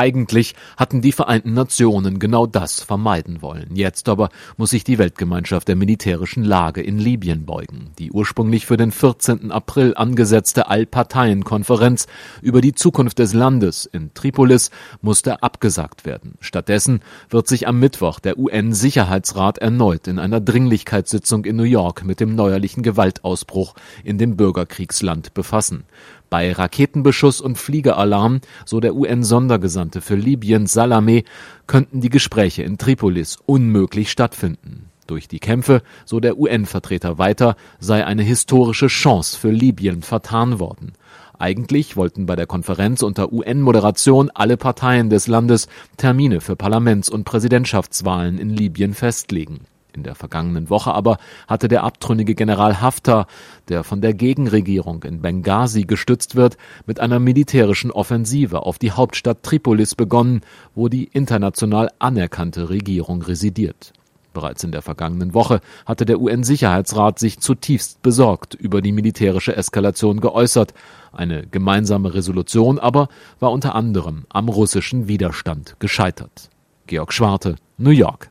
Eigentlich hatten die Vereinten Nationen genau das vermeiden wollen. Jetzt aber muss sich die Weltgemeinschaft der militärischen Lage in Libyen beugen. Die ursprünglich für den 14. April angesetzte Allparteienkonferenz über die Zukunft des Landes in Tripolis musste abgesagt werden. Stattdessen wird sich am Mittwoch der UN-Sicherheitsrat erneut in einer Dringlichkeitssitzung in New York mit dem neuerlichen Gewaltausbruch in dem Bürgerkriegsland befassen. Bei Raketenbeschuss und Fliegeralarm, so der UN-Sondergesandte für Libyen Salameh, könnten die Gespräche in Tripolis unmöglich stattfinden. Durch die Kämpfe, so der UN-Vertreter weiter, sei eine historische Chance für Libyen vertan worden. Eigentlich wollten bei der Konferenz unter UN-Moderation alle Parteien des Landes Termine für Parlaments- und Präsidentschaftswahlen in Libyen festlegen. In der vergangenen Woche aber hatte der abtrünnige General Haftar, der von der Gegenregierung in Benghazi gestützt wird, mit einer militärischen Offensive auf die Hauptstadt Tripolis begonnen, wo die international anerkannte Regierung residiert. Bereits in der vergangenen Woche hatte der UN-Sicherheitsrat sich zutiefst besorgt über die militärische Eskalation geäußert. Eine gemeinsame Resolution aber war unter anderem am russischen Widerstand gescheitert. Georg Schwarte, New York.